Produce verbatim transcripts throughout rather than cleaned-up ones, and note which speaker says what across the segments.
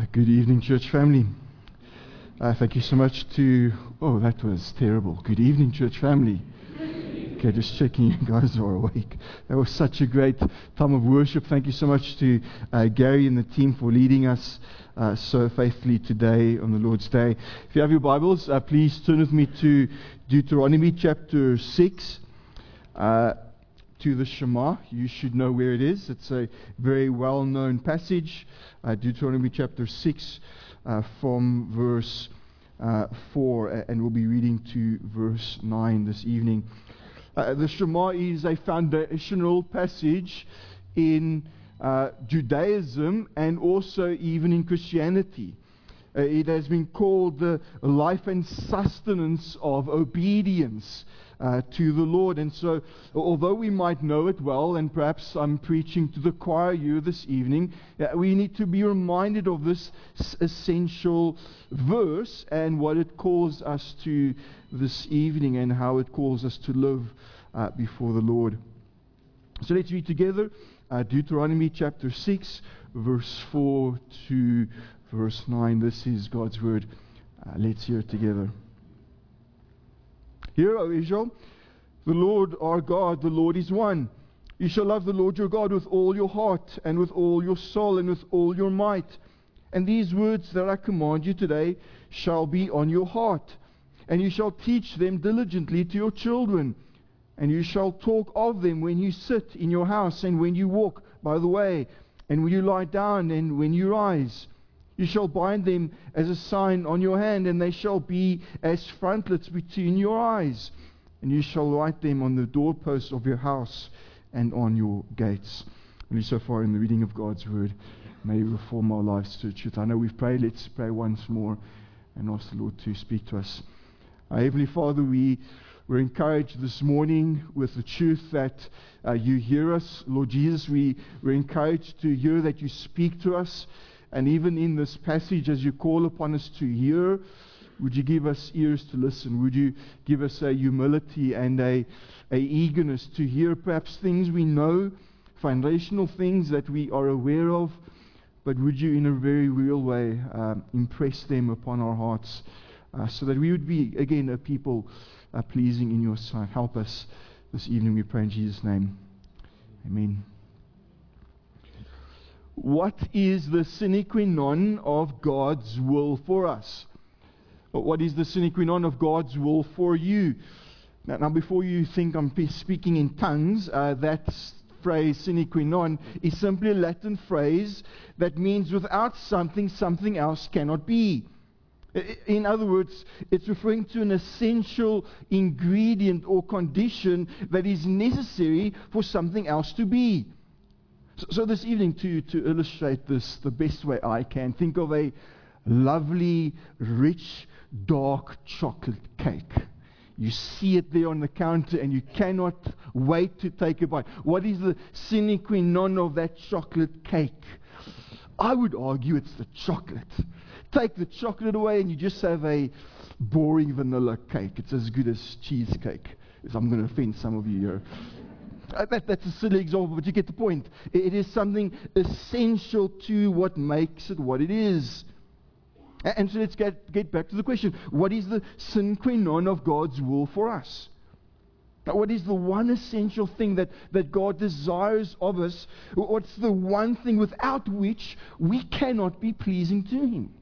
Speaker 1: Uh, good evening, church family. Uh, thank you so much to, oh, that was terrible. Good evening, church family. Okay, just checking you guys are awake. That was such a great time of worship. Thank you so much to uh, Gary and the team for leading us uh, so faithfully today on the Lord's Day. If you have your Bibles, uh, please turn with me to Deuteronomy chapter six. Uh, to the Shema. You should know where it is. It's a very well-known passage. Uh, Deuteronomy chapter six uh, from verse uh, four, and we'll be reading to verse nine this evening. Uh, the Shema is a foundational passage in uh, Judaism and also even in Christianity. Uh, it has been called the life and sustenance of obedience uh, to the Lord. And so, although we might know it well, and perhaps I'm preaching to the choir here this evening, uh, we need to be reminded of this s- essential verse and what it calls us to this evening and how it calls us to live uh, before the Lord. So let's read together uh, Deuteronomy chapter six, verse four to verse nine. This is God's word. Uh, let's hear it together. Hear, O Israel, the Lord our God, the Lord is one. You shall love the Lord your God with all your heart and with all your soul and with all your might. And these words that I command you today shall be on your heart. And you shall teach them diligently to your children. And you shall talk of them when you sit in your house and when you walk by the way and when you lie down and when you rise. You shall bind them as a sign on your hand, and they shall be as frontlets between your eyes. And you shall write them on the doorposts of your house and on your gates. And so far in the reading of God's word, may He reform our lives to the truth. I know we've prayed. Let's pray once more and ask the Lord to speak to us. Our Heavenly Father, we were encouraged this morning with the truth that uh, you hear us. Lord Jesus, we were encouraged to hear that you speak to us. And even in this passage, as you call upon us to hear, would you give us ears to listen? Would you give us a humility and a, a eagerness to hear perhaps things we know, foundational things that we are aware of, but would you in a very real way um, impress them upon our hearts uh, so that we would be, again, a people uh, pleasing in your sight. Help us this evening, we pray in Jesus' name. Amen. What is the sine qua non of God's will for us? What is the sine qua non of God's will for you? Now, now before you think I'm speaking in tongues, uh, that phrase sine qua non is simply a Latin phrase that means without something, something else cannot be. In other words, it's referring to an essential ingredient or condition that is necessary for something else to be. So, so this evening, to, to illustrate this the best way I can, think of a lovely, rich, dark chocolate cake. You see it there on the counter and you cannot wait to take a bite. What is the sine qua non of that chocolate cake? I would argue it's the chocolate. Take the chocolate away and you just have a boring vanilla cake. It's as good as cheesecake. So I'm going to offend some of you here. Uh, that, that's a silly example, but you get the point. It, it is something essential to what makes it what it is. And, and so let's get, get back to the question. What is the sine qua non of God's will for us? Now, what is the one essential thing that, that God desires of us? What's the one thing without which we cannot be pleasing to Him?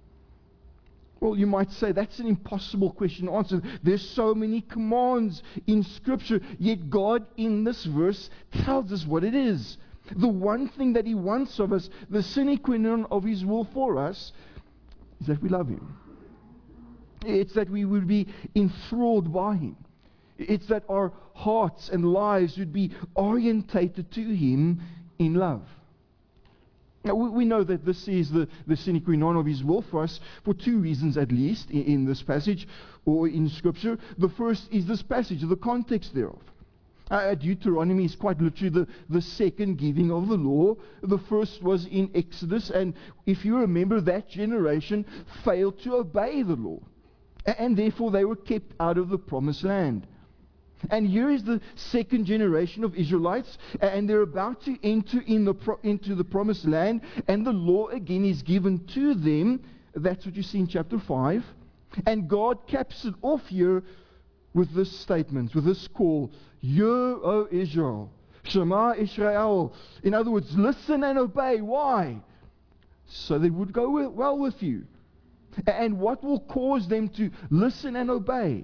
Speaker 1: Well, you might say that's an impossible question to answer. There's so many commands in Scripture, yet God in this verse tells us what it is. The one thing that He wants of us, the sine qua non of His will for us, is that we love Him. It's that we would be enthralled by Him. It's that our hearts and lives would be orientated to Him in love. Now, we know that this is the, the sine qua non of His will for us for two reasons at least in, in this passage or in Scripture. The first is this passage, the context thereof. Uh, Deuteronomy is quite literally the, the second giving of the law. The first was in Exodus, and if you remember, that generation failed to obey the law. And, and therefore they were kept out of the promised land. And here is the second generation of Israelites, and they're about to enter in the pro- into the promised land, and the law again is given to them. That's what you see in chapter five. And God caps it off here with this statement, with this call, Hear, O Israel, Shema Israel. In other words, listen and obey. Why? So they would go well with you. And what will cause them to listen and obey?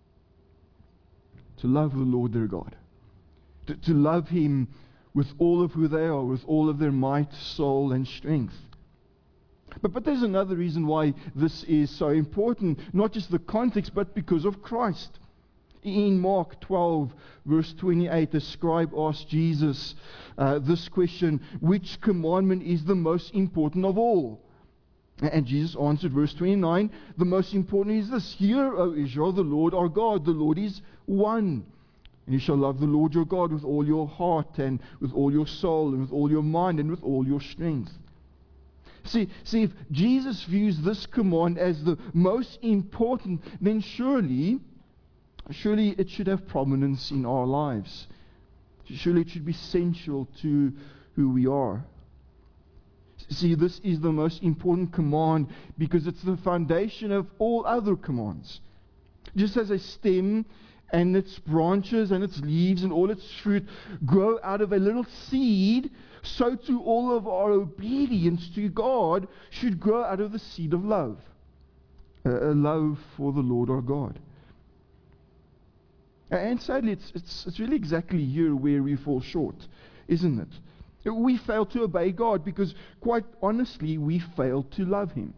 Speaker 1: To love the Lord their God. To, to love Him with all of who they are, with all of their might, soul, and strength. But, but there's another reason why this is so important. Not just the context, but because of Christ. In Mark twelve, verse twenty-eight, the scribe asked Jesus uh, this question, which commandment is the most important of all? And Jesus answered, verse twenty-nine, the most important is this, Hear, O Israel, the Lord our God, the Lord is one. And you shall love the Lord your God with all your heart and with all your soul and with all your mind and with all your strength. See, see, if Jesus views this command as the most important, then surely, surely it should have prominence in our lives. Surely it should be central to who we are. See, this is the most important command because it's the foundation of all other commands. Just as a stem and its branches and its leaves and all its fruit grow out of a little seed, so too all of our obedience to God should grow out of the seed of love. A, a love for the Lord our God. And sadly, it's, it's, it's really exactly here where we fall short, isn't it? We fail to obey God because, quite honestly, we fail to love Him.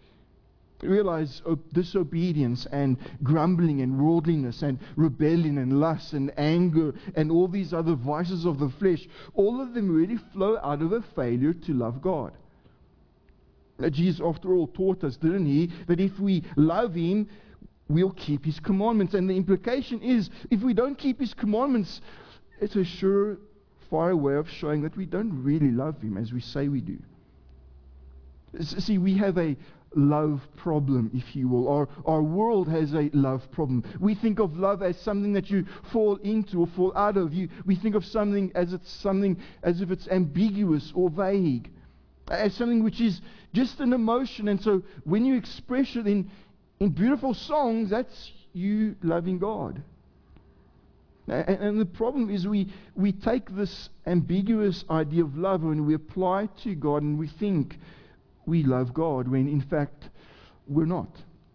Speaker 1: Realize oh, disobedience and grumbling and worldliness and rebellion and lust and anger and all these other vices of the flesh, all of them really flow out of a failure to love God. Now, Jesus, after all, taught us, didn't He, that if we love Him, we'll keep His commandments. And the implication is, if we don't keep His commandments, it's a sure far way of showing that we don't really love Him as we say we do. See, we have a love problem, if you will. Our, our world has a love problem. We think of love as something that you fall into or fall out of. You, we think of something as it's something as if it's ambiguous or vague, as something which is just an emotion. And so when you express it in, in beautiful songs, that's you loving God. And, and the problem is we, we take this ambiguous idea of love and we apply it to God and we think we love God when in fact we're not.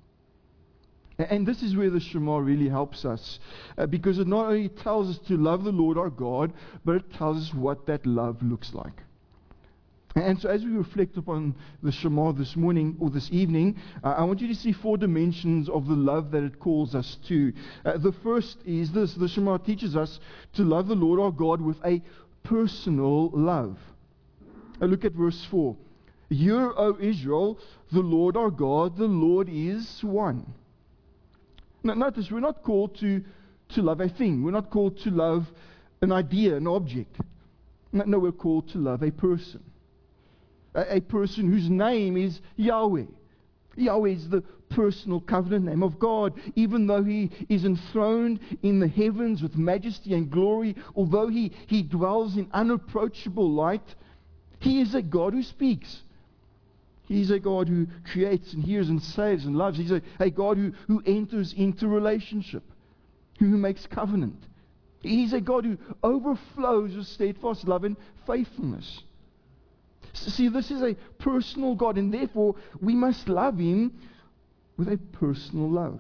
Speaker 1: And this is where the Shema really helps us uh, because it not only tells us to love the Lord our God, but it tells us what that love looks like. And so as we reflect upon the Shema this morning or this evening, uh, I want you to see four dimensions of the love that it calls us to. Uh, the first is this: the Shema teaches us to love the Lord our God with a personal love. Uh, look at verse four. Hear, O Israel, the Lord our God, the Lord is one. Now, notice, we're not called to, to love a thing. We're not called to love an idea, an object. No, no we're called to love a person. A, a person whose name is Yahweh. Yahweh is the personal covenant name of God. Even though He is enthroned in the heavens with majesty and glory, although He, he dwells in unapproachable light, He is a God who speaks. He's a God who creates and hears and saves and loves. He's a, a God who, who enters into relationship, who makes covenant. He's a God who overflows with steadfast love and faithfulness. See, this is a personal God, and therefore we must love Him with a personal love.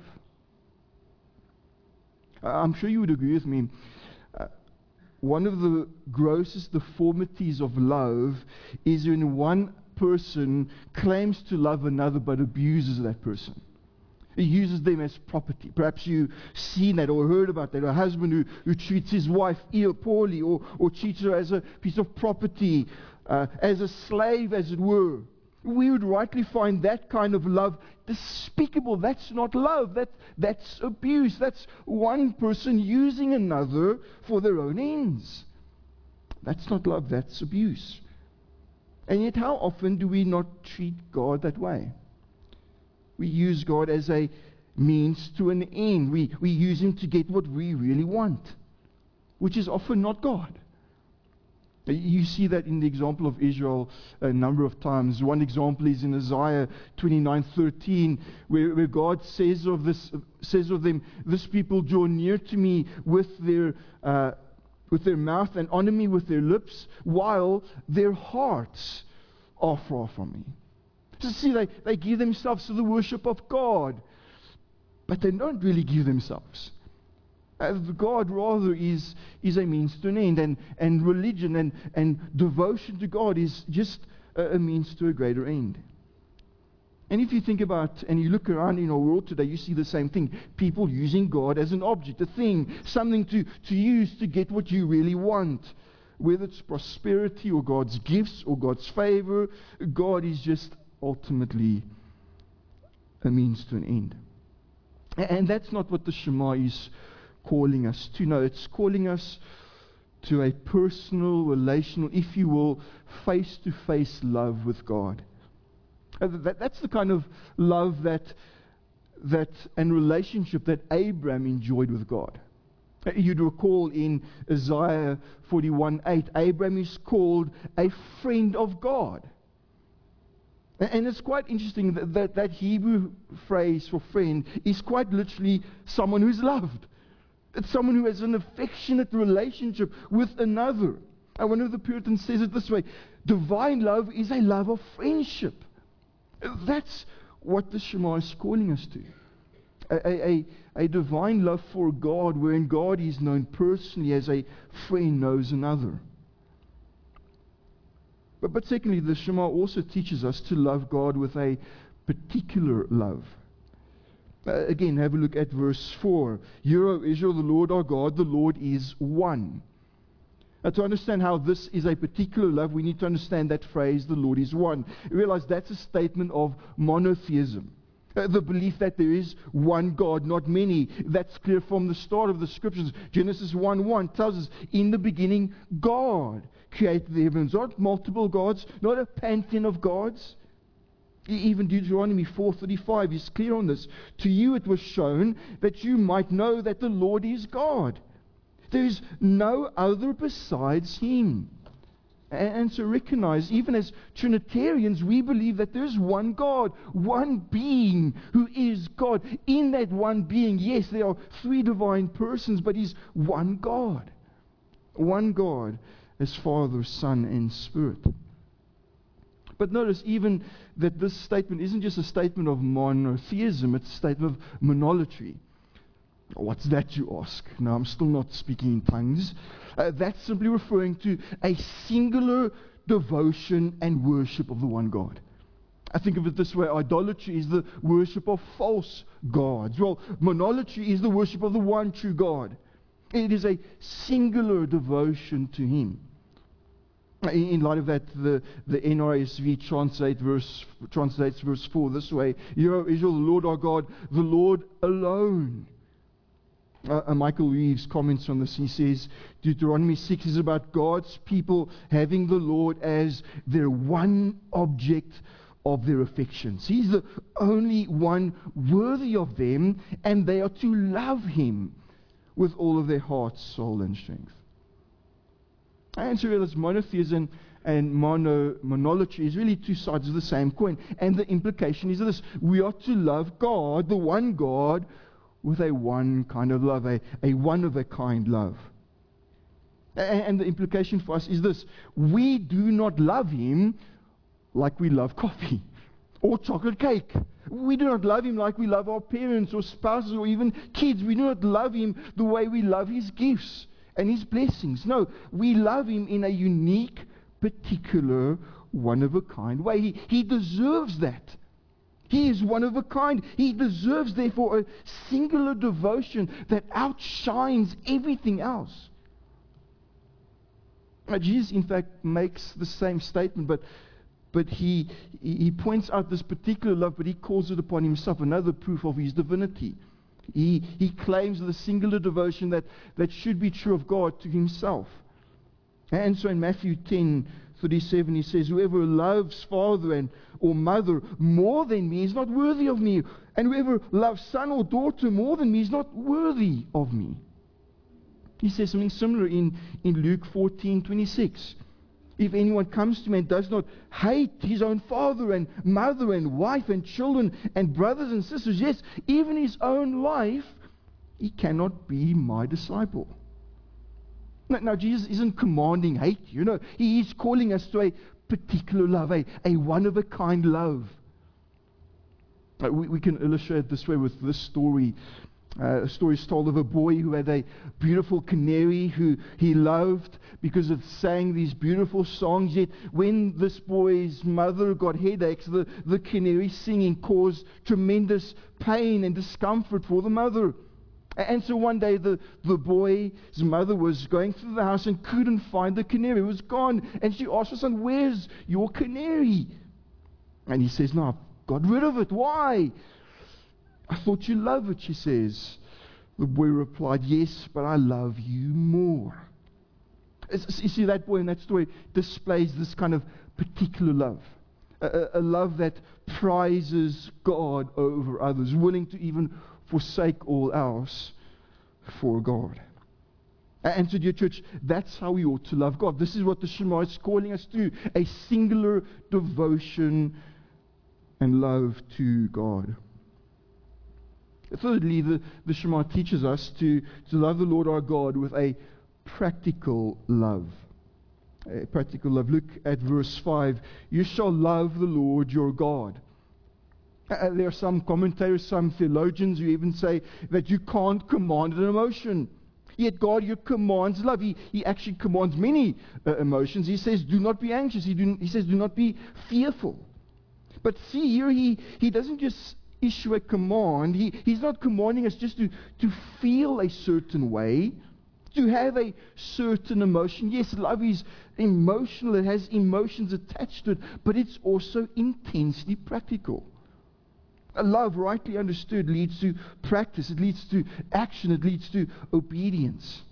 Speaker 1: I'm sure you would agree with me. Uh, one of the grossest deformities of love is when one person claims to love another but abuses that person. He uses them as property. Perhaps you've seen that or heard about that. A husband who, who treats his wife ill, poorly, or, or treats her as a piece of property, uh, as a slave, as it were. We would rightly find that kind of love despicable. That's not love. That, that's abuse. That's one person using another for their own ends. That's not love. That's abuse. And yet, how often do we not treat God that way? We use God as a means to an end. We, we use him to get what we really want, which is often not God. You see that in the example of Israel a number of times. One example is in Isaiah twenty-nine thirteen, where, where God says of this, says of them, "This people draw near to me with their uh, with their mouth and honor me with their lips, while their hearts are far from me." So see, they, they give themselves to the worship of God, but they don't really give themselves. Uh, God rather is, is a means to an end, and, and religion and, and devotion to God is just a, a means to a greater end. And if you think about, and you look around in our world today, you see the same thing. People using God as an object, a thing, something to, to use to get what you really want. Whether it's prosperity or God's gifts or God's favor, God is just ultimately a means to an end. And that's not what the Shema is calling us to. No, it's calling us to a personal, relational, if you will, face-to-face love with God. That, that's the kind of love that, that and relationship that Abraham enjoyed with God. You'd recall in Isaiah forty-one eight, Abraham is called a friend of God. And it's quite interesting that, that that Hebrew phrase for friend is quite literally someone who's loved. It's someone who has an affectionate relationship with another. And one of the Puritans says it this way: divine love is a love of friendship. That's what the Shema is calling us to. A, a, a divine love for God, wherein God is known personally as a friend knows another. But, but secondly, the Shema also teaches us to love God with a particular love. Uh, again, have a look at verse four. Hear, O Israel, the Lord our God, the Lord is one. Now, to understand how this is a particular love, we need to understand that phrase, the Lord is one. Realize that's a statement of monotheism. Uh, the belief that there is one God, not many. That's clear from the start of the Scriptures. Genesis one one tells us, in the beginning, God created the heavens. Not multiple gods, not a pantheon of gods. Even Deuteronomy four thirty-five is clear on this. To you it was shown that you might know that the Lord is God. There is no other besides Him. And, and so recognize, even as Trinitarians, we believe that there is one God, one being who is God. In that one being, yes, there are three divine persons, but He's one God. One God as Father, Son, and Spirit. But notice even that this statement isn't just a statement of monotheism, it's a statement of monolatry. What's that, you ask? Now, I'm still not speaking in tongues. Uh, that's simply referring to a singular devotion and worship of the one God. I think of it this way: idolatry is the worship of false gods. Well, monolatry is the worship of the one true God. It is a singular devotion to Him. In light of that, the, the N R S V translate verse, translates verse four this way: Hear, O Israel, the Lord our God, the Lord alone. Uh, uh, Michael Reeves comments on this. He says, Deuteronomy six is about God's people having the Lord as their one object of their affections. He's the only one worthy of them, and they are to love Him with all of their heart, soul, and strength. And so realize monotheism and mono, monolatry is really two sides of the same coin. And the implication is this: we are to love God, the one God, with a one kind of love, a, a one-of-a-kind love. And, and the implication for us is this: we do not love Him like we love coffee or chocolate cake. We do not love Him like we love our parents or spouses or even kids. We do not love Him the way we love His gifts and His blessings. No, we love Him in a unique, particular, one-of-a-kind way. He, he deserves that. He is one of a kind. He deserves, therefore, a singular devotion that outshines everything else. Now, Jesus, in fact, makes the same statement, but but he he points out this particular love, but He calls it upon Himself, another proof of His divinity. He, he claims the singular devotion that, that should be true of God to Himself. And so in Matthew ten thirty-seven, he says, whoever loves father and or mother more than me is not worthy of me. And whoever loves son or daughter more than me is not worthy of me. He says something similar in, in Luke fourteen twenty-six. If anyone comes to me and does not hate his own father and mother and wife and children and brothers and sisters, yes, even his own life, he cannot be my disciple. Now, now Jesus isn't commanding hate, you know. He is calling us to a particular love, a, a one-of-a-kind love. Uh, we, we can illustrate it this way with this story. Uh, a story is told of a boy who had a beautiful canary who he loved because it sang these beautiful songs. Yet when this boy's mother got headaches, the, the canary singing caused tremendous pain and discomfort for the mother. And so one day the, the boy's mother was going through the house and couldn't find the canary. It was gone. And she asked her son, where's your canary? And he says, no, I've got rid of it. Why? I thought you love it, she says. The boy replied, yes, but I love you more. You see, that boy in that story displays this kind of particular love. A, a love that prizes God over others, willing to even forsake all else for God. And so, dear church, that's how we ought to love God. This is what the Shema is calling us to, a singular devotion and love to God. Thirdly, the, the Shema teaches us to, to love the Lord our God with a practical love. A practical love. Look at verse five. You shall love the Lord your God. Uh, there are some commentators, some theologians who even say that you can't command an emotion. Yet God, you commands love. He, he actually commands many uh, emotions. He says, do not be anxious. He, do, he says, do not be fearful. But see here, he, he doesn't just issue a command. He, he's not commanding us just to, to feel a certain way, to have a certain emotion. Yes, love is emotional. It has emotions attached to it, but it's also intensely practical. A love, rightly understood, leads to practice. It leads to action. It leads to obedience.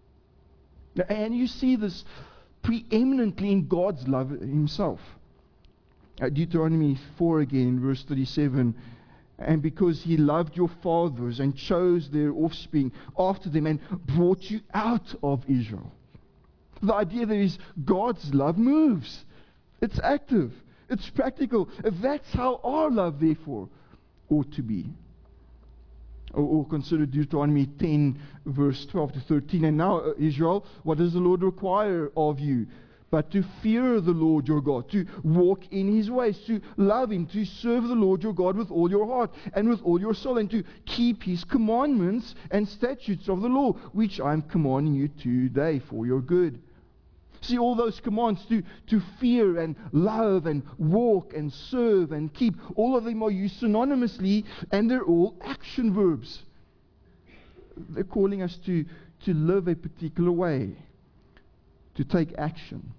Speaker 1: And you see this preeminently in God's love himself. Uh, Deuteronomy four again, verse thirty-seven. And because he loved your fathers and chose their offspring after them and brought you out of Israel. The idea there is God's love moves. It's active. It's practical. That's how our love, therefore, ought to be. Or, or consider Deuteronomy ten, verse twelve to thirteen. And now, uh, Israel, what does the Lord require of you? But to fear the Lord your God, to walk in his ways, to love him, to serve the Lord your God with all your heart and with all your soul, and to keep his commandments and statutes of the law, which I am commanding you today for your good. See, all those commands to, to fear and love and walk and serve and keep, all of them are used synonymously, and they're all action verbs. They're calling us to, to live a particular way, to take action.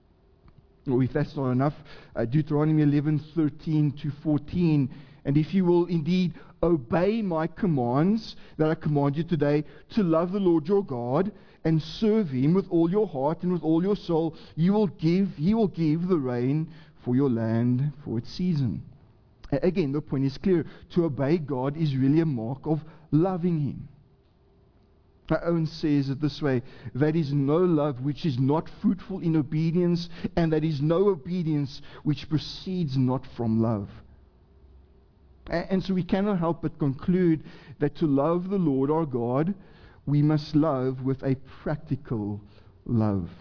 Speaker 1: Or if that's not enough, uh, Deuteronomy eleven, thirteen to fourteen. And if you will indeed obey my commands that I command you today, to love the Lord your God and serve him with all your heart and with all your soul, you will give, he will give the rain for your land for its season. A- again, the point is clear. To obey God is really a mark of loving him. Owen says it this way: that is no love which is not fruitful in obedience, and that is no obedience which proceeds not from love. And, and so we cannot help but conclude that to love the Lord our God, we must love with a practical love.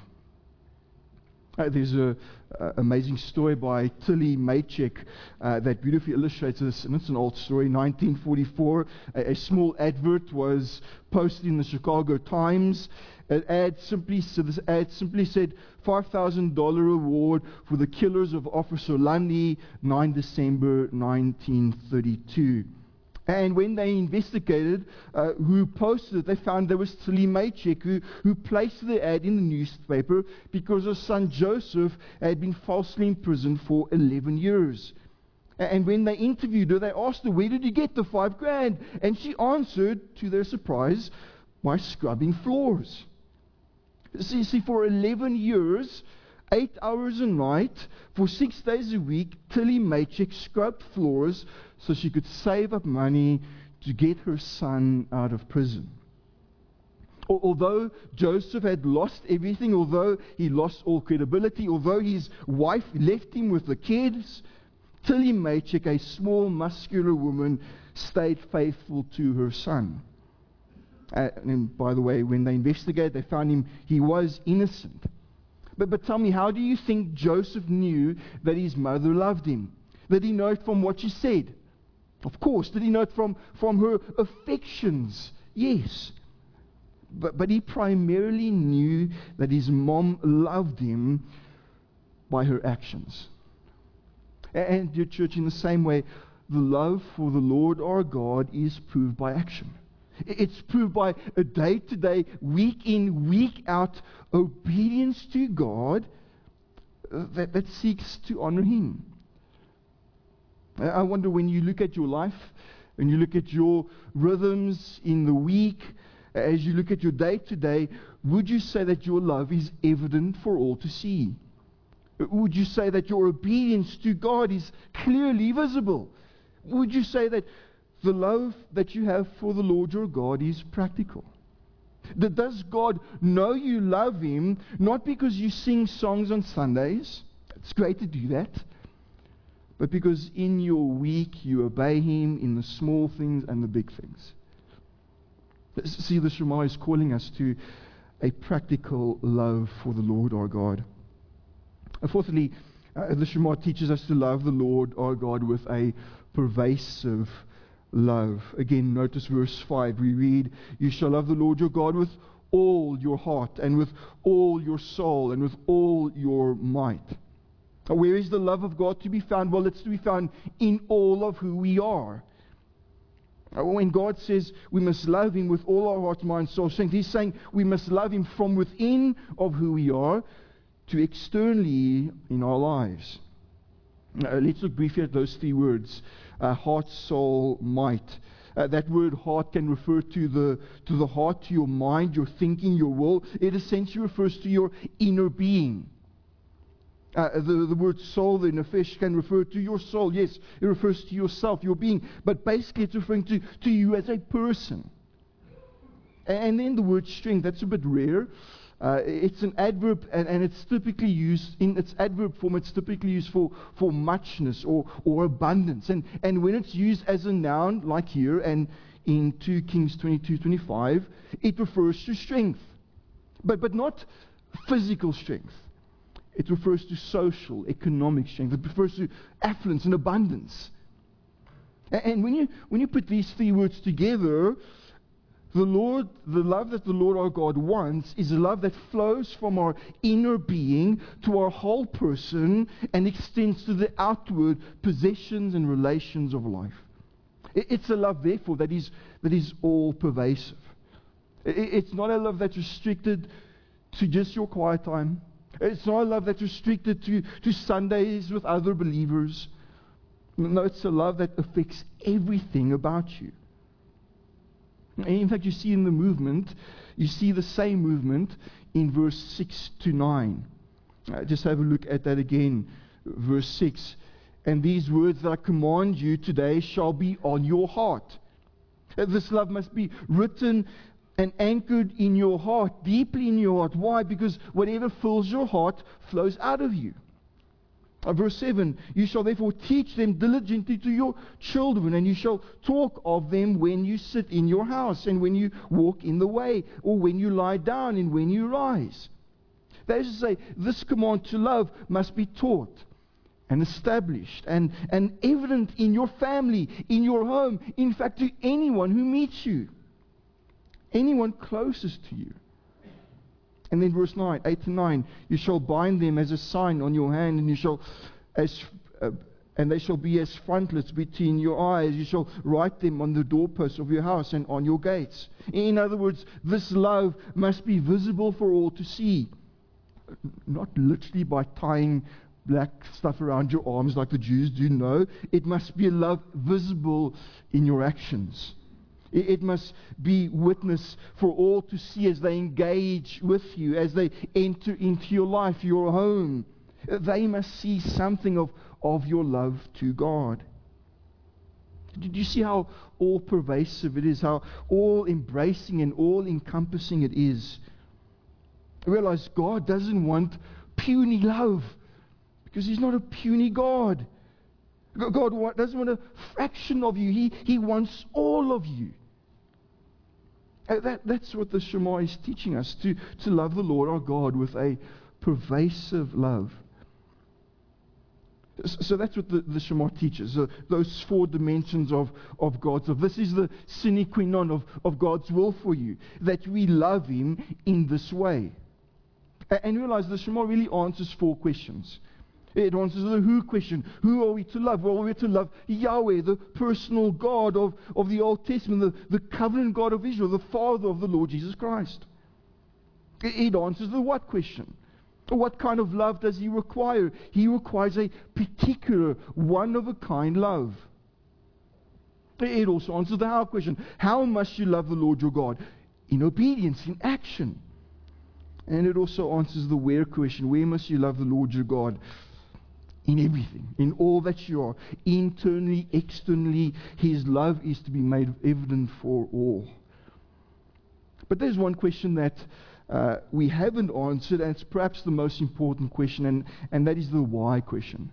Speaker 1: Uh, there's an amazing story by Tilly Maychek uh, that beautifully illustrates this, and it's an old story. nineteen forty-four, a, a small advert was posted in the Chicago Times. An ad simply, so this ad simply said, five thousand dollars reward for the killers of Officer Lundy, the ninth of December nineteen thirty-two. And when they investigated uh, who posted it, they found there was Tilly Maychek, who, who placed the ad in the newspaper because her son Joseph had been falsely imprisoned for eleven years. And when they interviewed her, they asked her, where did you get the five grand? And she answered, to their surprise, by scrubbing floors. See, see for eleven years, Eight hours a night for six days a week, Tilly Maychek scrubbed floors so she could save up money to get her son out of prison. Although Joseph had lost everything, although he lost all credibility, although his wife left him with the kids, Tilly Maychek, a small, muscular woman, stayed faithful to her son. Uh, and by the way, when they investigated, they found him, he was innocent. But, but tell me, how do you think Joseph knew that his mother loved him? Did he know it from what she said? Of course. Did he know it from, from her affections? Yes. But, but he primarily knew that his mom loved him by her actions. And, dear church, in the same way, the love for the Lord our God is proved by action. It's proved by a day-to-day, week-in, week-out obedience to God that, that seeks to honor Him. I wonder, when you look at your life, and you look at your rhythms in the week, as you look at your day-to-day, would you say that your love is evident for all to see? Would you say that your obedience to God is clearly visible? Would you say that the love that you have for the Lord your God is practical? That does God know you love Him, not because you sing songs on Sundays? It's great to do that. But because in your week you obey Him in the small things and the big things. See, the Shema is calling us to a practical love for the Lord our God. And fourthly, uh, the Shema teaches us to love the Lord our God with a pervasive love. Again, notice verse five. We read, "You shall love the Lord your God with all your heart, and with all your soul, and with all your might." Now, where is the love of God to be found? Well, it's to be found in all of who we are. When God says we must love Him with all our heart, mind, soul, strength, He's saying we must love Him from within of who we are to externally in our lives. Now, let's look briefly at those three words, uh, heart, soul, might. Uh, that word heart can refer to the, to the heart, to your mind, your thinking, your will. It essentially refers to your inner being. Uh, the, the word soul in Nefesh can refer to your soul. Yes, it refers to yourself, your being. But basically it's referring to, to you as a person. And then the word strength, that's a bit rare. Uh, it's an adverb, and, and it's typically used, in its adverb form, it's typically used for, for muchness or, or abundance. And, and when it's used as a noun, like here, and in two Kings twenty-two twenty-five, it refers to strength. But, but not physical strength. It refers to social, economic strength. It refers to affluence and abundance. And, and when you when you put these three words together, the Lord, the love that the Lord our God wants is a love that flows from our inner being to our whole person and extends to the outward possessions and relations of life. It, it's a love, therefore, that is that is all pervasive. It, it's not a love that's restricted to just your quiet time. It's not a love that's restricted to, to Sundays with other believers. No, it's a love that affects everything about you. In fact, you see in the movement, you see the same movement in verse six to nine. Uh, just have a look at that again. Verse six. "And these words that I command you today shall be on your heart." Uh, this love must be written and anchored in your heart, deeply in your heart. Why? Because whatever fills your heart flows out of you. Uh, verse seven, "You shall therefore teach them diligently to your children, and you shall talk of them when you sit in your house, and when you walk in the way, or when you lie down, and when you rise." That is to say, this command to love must be taught and established and, and evident in your family, in your home, in fact, to anyone who meets you. Anyone closest to you. And then verse nine, eight to nine, "You shall bind them as a sign on your hand, and you shall, as uh, and they shall be as frontlets between your eyes. You shall write them on the doorposts of your house and on your gates." In other words, this love must be visible for all to see. Not literally by tying black stuff around your arms like the Jews do. No, it must be a love visible in your actions. It, it must be witness for all to see as they engage with you, as they enter into your life, your home. They must see something of, of your love to God. Did you see how all-pervasive it is, how all-embracing and all-encompassing it is? Realize God doesn't want puny love, because He's not a puny God. God doesn't want a fraction of you. He, he wants all of you. That, that's what the Shema is teaching us, to, to love the Lord our God with a pervasive love. So that's what the, the Shema teaches, uh, those four dimensions of, of God's love. This is the sine qua non of, of God's will for you, that we love Him in this way. And, and realize the Shema really answers four questions. It answers the who question. Who are we to love? Well, we're to love Yahweh, the personal God of, of the Old Testament, the, the covenant God of Israel, the Father of the Lord Jesus Christ. It, it answers the what question. What kind of love does He require? He requires a particular, one-of-a-kind love. It also answers the how question. How must you love the Lord your God? In obedience, in action. And it also answers the where question. Where must you love the Lord your God? In everything, in all that you are. Internally, externally, His love is to be made evident for all. But there's one question that Uh, we haven't answered, and it's perhaps the most important question, and, and that is the why question.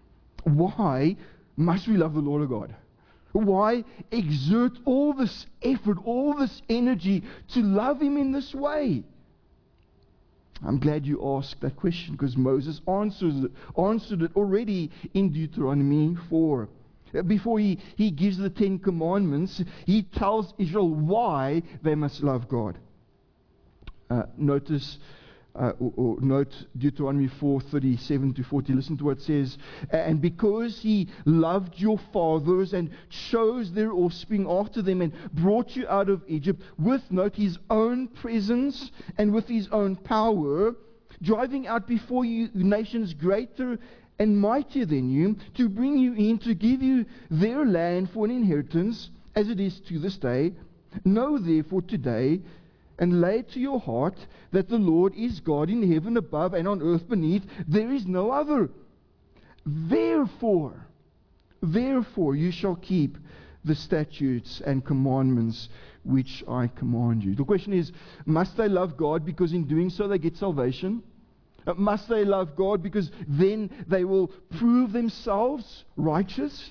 Speaker 1: Why must we love the Lord our God? Why exert all this effort, all this energy to love Him in this way? I'm glad you asked that question, because Moses answers it, answered it already in Deuteronomy four. Before he, he gives the Ten Commandments, he tells Israel why they must love God. Uh, notice, uh, or, or note Deuteronomy four thirty-seven to forty. Listen to what it says. And because He loved your fathers and chose their offspring after them and brought you out of Egypt with, note, His own presence and with His own power, driving out before you nations greater and mightier than you, to bring you in, to give you their land for an inheritance, as it is to this day. Know therefore today, and lay it to your heart, that the Lord is God in heaven above and on earth beneath. There is no other. Therefore, therefore you shall keep the statutes and commandments which I command you. The question is, must they love God because in doing so they get salvation? Uh, must they love God because then they will prove themselves righteous?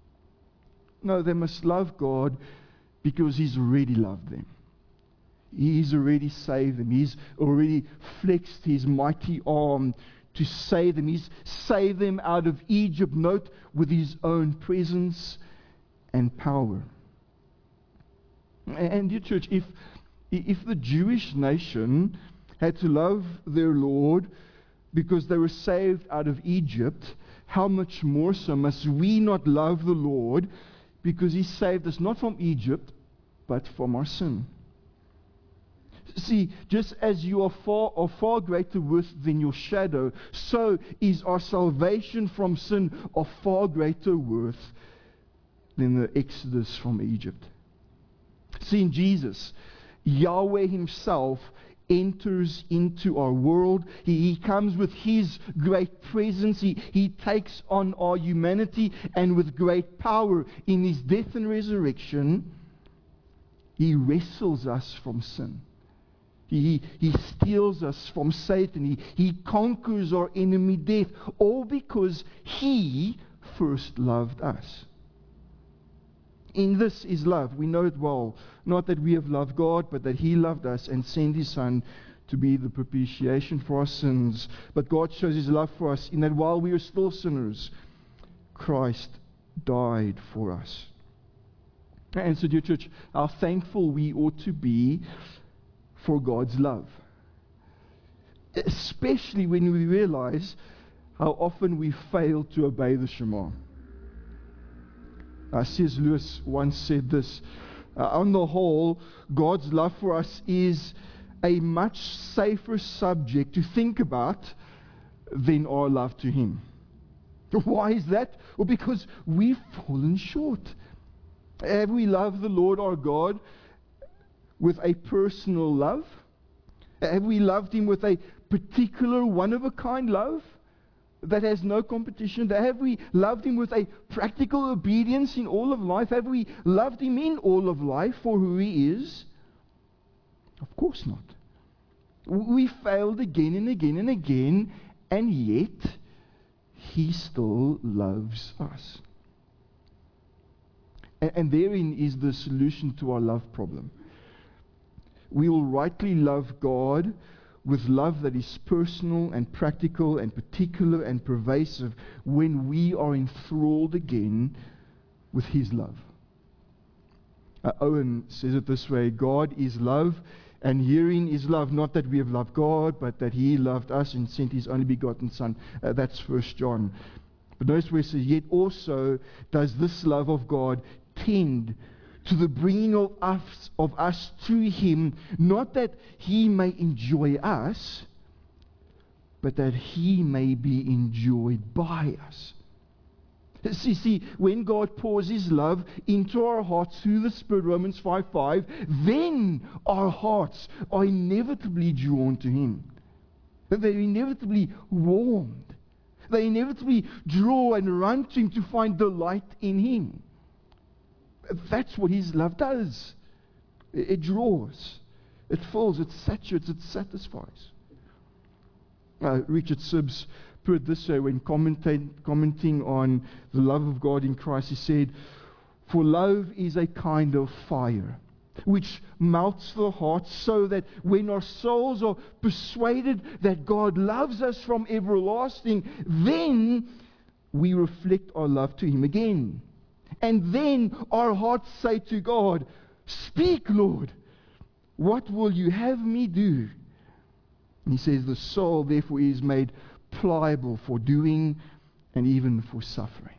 Speaker 1: No, they must love God because He's already loved them. He's already saved them. He's already flexed His mighty arm to save them. He's saved them out of Egypt, note, with His own presence and power. And dear church, if, if the Jewish nation had to love their Lord because they were saved out of Egypt, how much more so must we not love the Lord because He saved us not from Egypt, but from our sin. See, just as you are far, are far greater worth than your shadow, so is our salvation from sin of far greater worth than the exodus from Egypt. See, in Jesus, Yahweh Himself enters into our world. He, he comes with His great presence. He, he takes on our humanity, and with great power in His death and resurrection, He wrestles us from sin. He, he steals us from Satan. He, he conquers our enemy death, all because He first loved us. In this is love. We know it well. Not that we have loved God, but that He loved us and sent His Son to be the propitiation for our sins. But God shows His love for us in that while we are still sinners, Christ died for us. And so, dear church, how thankful we ought to be for God's love. Especially when we realize how often we fail to obey the Shema. Uh, C S Lewis once said this, uh, on the whole, God's love for us is a much safer subject to think about than our love to Him. Why is that? Well, because we've fallen short. Have we loved the Lord our God with a personal love? Have we loved Him with a particular one-of-a-kind love that has no competition? Have we loved Him with a practical obedience in all of life? Have we loved Him in all of life for who He is? Of course not. We failed again and again and again, and yet He still loves us. And, and therein is the solution to our love problem. We will rightly love God with love that is personal and practical and particular and pervasive when we are enthralled again with His love. Uh, Owen says it this way: God is love, and herein is love, not that we have loved God, but that He loved us and sent His only begotten Son. Uh, that's First John. But notice where it says, yet also does this love of God tend to the bringing of us, of us to Him, not that He may enjoy us, but that He may be enjoyed by us. See, see, when God pours His love into our hearts through the Spirit, Romans five five, then our hearts are inevitably drawn to Him. They're inevitably warmed. They inevitably draw and run to Him to find delight in Him. That's what His love does. It, it draws, it fills, it saturates, it satisfies. Uh, Richard Sibbes put it this way when commenting, commenting on the love of God in Christ. He said, "For love is a kind of fire which melts the heart, so that when our souls are persuaded that God loves us from everlasting, then we reflect our love to Him again. And then our hearts say to God, 'Speak, Lord, what will you have me do?' And he says, the soul therefore is made pliable for doing and even for suffering."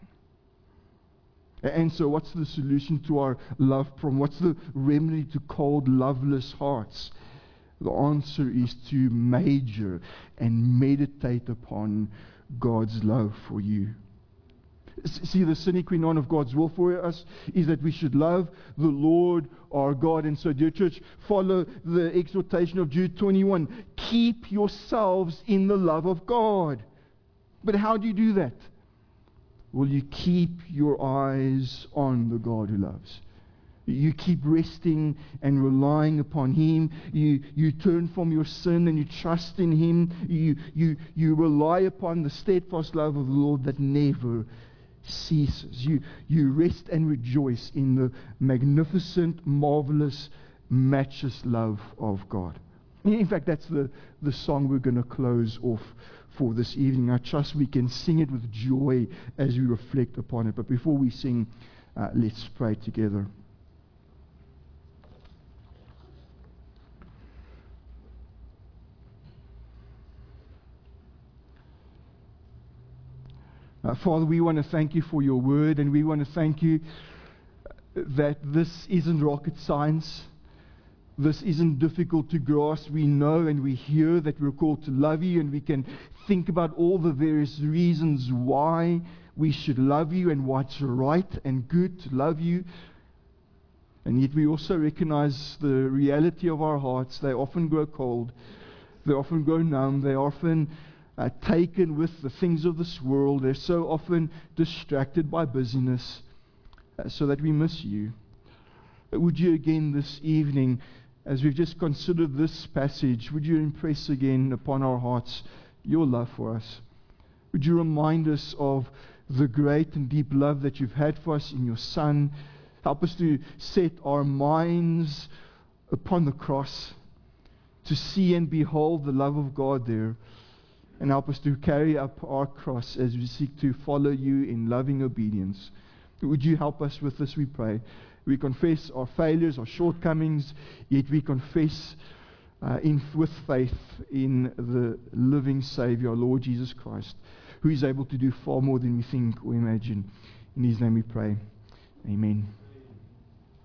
Speaker 1: And so what's the solution to our love problem? What's the remedy to cold, loveless hearts? The answer is to major and meditate upon God's love for you. See, the sine qua non of God's will for us is that we should love the Lord our God. And so, dear church, follow the exhortation of Jude twenty-one. Keep yourselves in the love of God. But how do you do that? Well, you keep your eyes on the God who loves. You keep resting and relying upon Him. You, you turn from your sin and you trust in Him. You, you, you rely upon the steadfast love of the Lord that never ceases. You, you rest and rejoice in the magnificent, marvelous, matchless love of God. In fact, that's the, the song we're going to close off for this evening. I trust we can sing it with joy as we reflect upon it. But before we sing, uh, let's pray together. Uh, Father, we want to thank You for Your word, and we want to thank You that this isn't rocket science. This isn't difficult to grasp. We know and we hear that we're called to love You, and we can think about all the various reasons why we should love You and why it's right and good to love You. And yet we also recognize the reality of our hearts. They often grow cold. They often grow numb. They often Uh, taken with the things of this world. They're so often distracted by busyness, uh, so that we miss You. But would You again this evening, as we've just considered this passage, would You impress again upon our hearts Your love for us? Would You remind us of the great and deep love that You've had for us in Your Son? Help us to set our minds upon the cross, to see and behold the love of God there. And help us to carry up our cross as we seek to follow You in loving obedience. Would You help us with this, we pray. We confess our failures, our shortcomings, yet we confess uh, in, with faith in the living Savior, our Lord Jesus Christ, who is able to do far more than we think or imagine. In His name we pray. Amen.